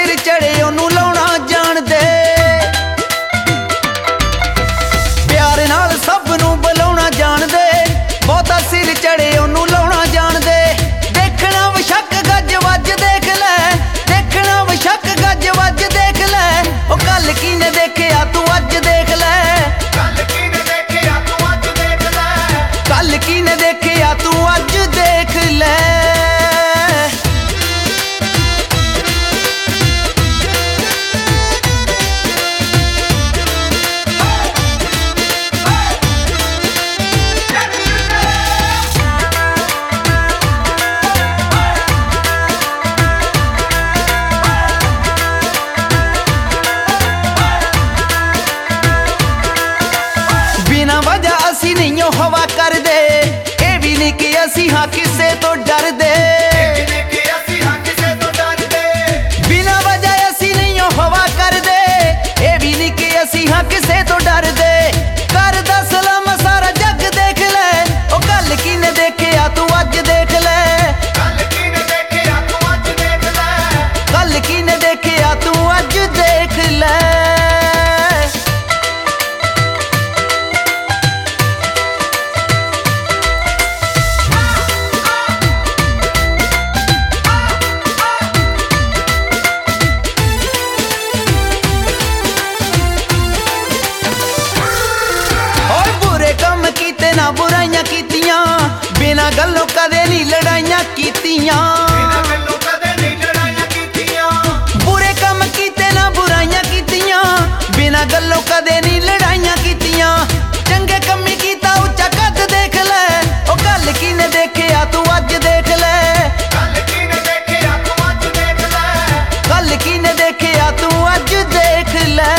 सिर चढ़े ओनू लाउणा जाणदे, प्यार नाल सब नू बुलाउणा जाणदे, बहुता सिर चढ़े ओनू लाउणा जाणदे। देखना वशक गज वज देख लै, देखना वशक गज वज देख लै, ओ कल किने देखिया तू अज देख लै, कल किने देखिया तू अज देख लै, कल किने देखिया तू अज देख लै। बिना वजह असी नहीं हवा कर दे, ये भी नहीं कि असी हाँ किसे तो डर दे, बिना वजह असी नहीं हवा कर दे, ये भी नहीं कि असी हाँ किसे तो डर दे। कर दा सलाम सारा जग देख ले, ओ कल किने देखिया तू अज देख ले, कल किने देखिया तू अज देख ले, कल किने देखिया तू अज देख ले। ना बुराइयां कीतियां, बिना गल्लों कदे नहीं लड़ाइयां कीतियां, बुरे कम कीते ना बुराइयां कीतियां, बिना गल्लों कदे नहीं लड़ाइयां कीतियां। चंगे कमी कीता उच्चा कद देख ले, ओ कल किने देखिया तू अज देख ले, कल किने देखिया तू अज देख ले, कल किने देखिया तू अज देख ले।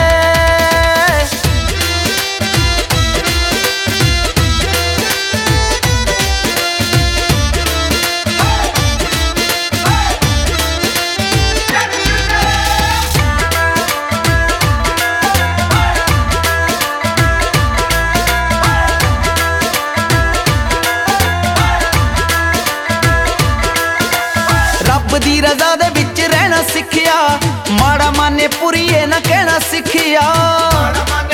रब दी रज़ा दे विच रहना सिखिया, माड़ा माने पुरीए ना कहना सिखिया।